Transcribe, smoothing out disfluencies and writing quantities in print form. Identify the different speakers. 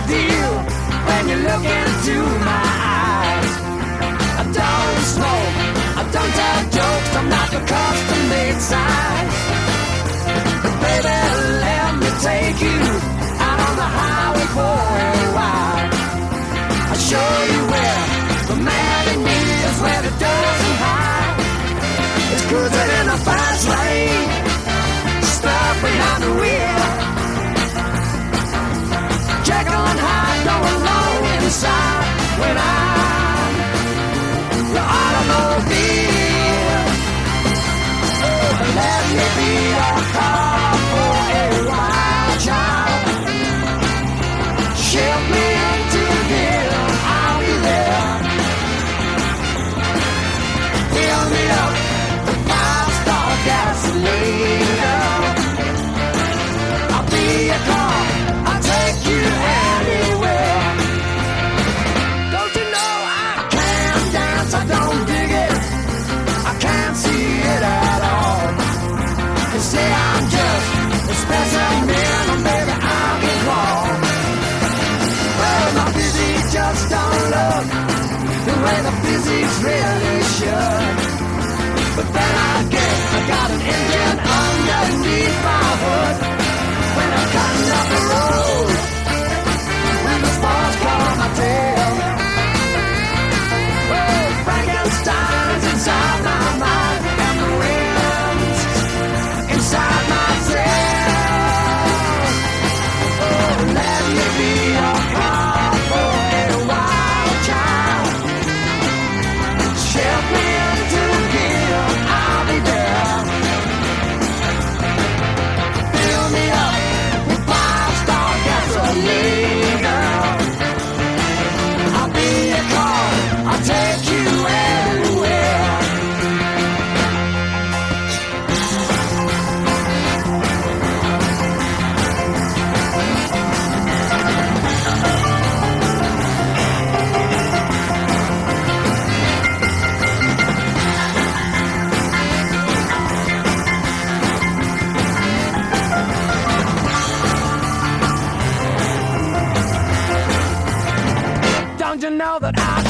Speaker 1: deal when you look into my eyes. I don't smoke, I don't tell jokes, I'm not the custom-made size. But baby, let me take you out on the highway for a while. I'll show you where the man in me is, where the doesn't hide. It's cruising in a fast lane, stuck behind the wheel. Jekyll and Hyde going low inside when I'm your automobile. Oh, let me be your car for a while, child. Ship me into gear, I'll be there. Fill me up with 5-star gasoline, girl. I'll be your car, I'll take you anywhere. Don't you know I can't dance, I don't dig it, I can't see it at all. You say I'm just a specimen, or maybe I can crawl. Well, my physique just don't look the way the physiques really should. But then I got an engine underneath my hood. When I'm cutting up the road, when the sparks call my tail, well, Frankenstein's inside my mind, and the wind's inside my tail. Oh, let me be your car for a while, child. Ship me into gear, I'll be there. Fill me up with 5-star gasoline, girl. I'll be your car, I'll take you anywhere. Don't you know that I